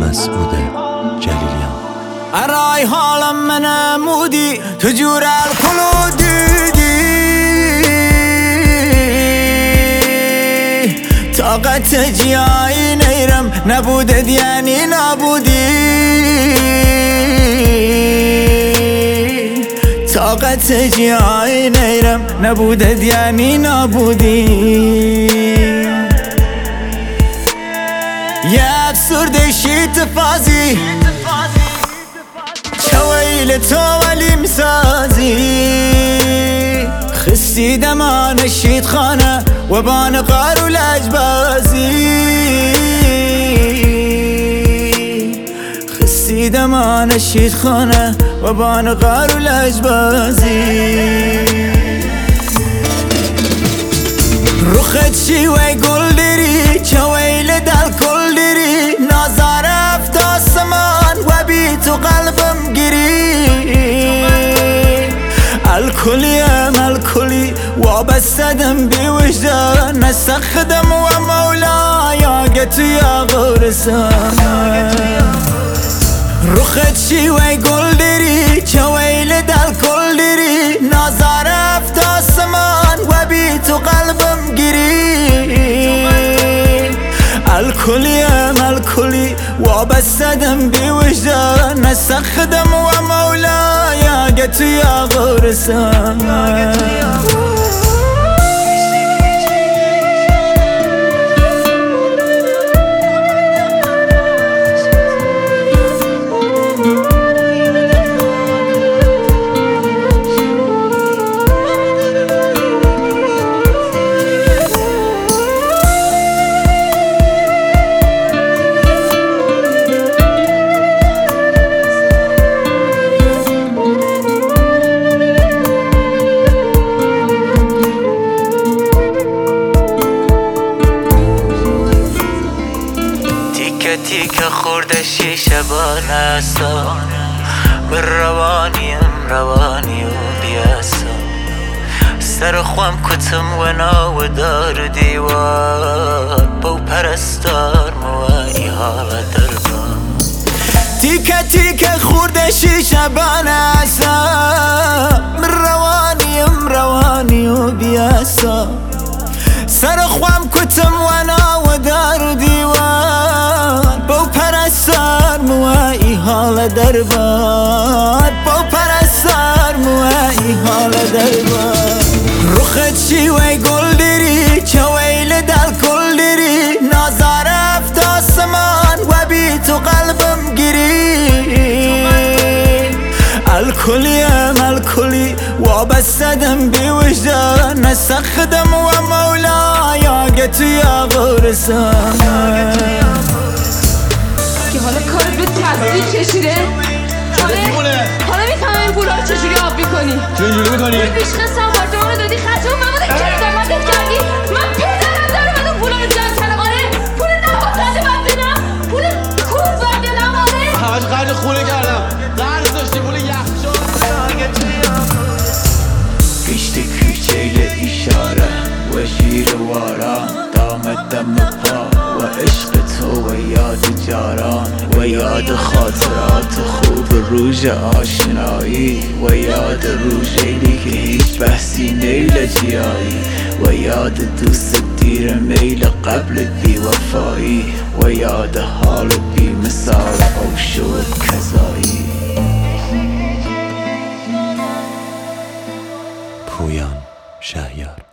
مسعود جلیلیان. ارای حالم منمودی تو جور الکلو دیدی، طاقت جیایی نیرم نبودد یعنی نبودی، طاقت جیایی نیرم نبودد یعنی نبودی. یه افسرده شیط فازی چویل تو ولی مسازی، خستی دمان شیط خانه و بان قار و لجبازی، خستی دمان شیط خانه و بان قار و لجبازی. رخت شیوه گل داری چویل دل کل داری، نازار افت آسمان و بی تو قلبم گیری. الکلیم الکلی وابستدم بی وجدان، نسخدم و مولایا گتو یا غورسان. رخت شیوه گل داری چویل دل کل داری، نازار افت آسمان و بی تو قلبم گیری. الکلیم الکلی وابستدم بی وجدان، نسخدم و مولایا گتو یا غورسان. تیکه خورده شیشه بانستا، من روانی و بیاسا. سر خوام کتم و ناو دار دیوار، با پرستار موانی حال دربان. تیکه خورده شیشه بانستا، من روانی و بیاسا. سر خوام کتم و ناو دار دیوار، با پرستار موایی حال دربار، با پرستار موایی حال دربار. رخت شیوه گل داری چویل دل کل داری، نازار افت آسمان و بی تو قلبم گیری. الکلیم الکلی وابستدم بی وجدان، نسخدم و مولایا گتو یا غورسان. که حالا کارت به تصدیق کشیده، حالا میفهمم این پولا رو چجوری آب میکنی. چجوری میکنی؟ پیشنست آپارتمان رو دادی خرجم من بوده که خدمتت کردی. من پدرم دارم از اون پولا رو جمع کردم. آره پول نباشنده من بدم، پول خوب بردلم. آره همش خرج خونه کردم، درس داشتی پول یخچال. گشت کوچه اشاره و شیرواران، دامت دم پا و عشق تو و یاد جاران، و یاد خاطرات خوب روز آشنایی، و یاد روزی که هیچ بحثی نیل جیایی، و یاد دوست دیر میل قبل بی وفایی، و یاد حال بی مثال او شد کذایی. پویان شهیار.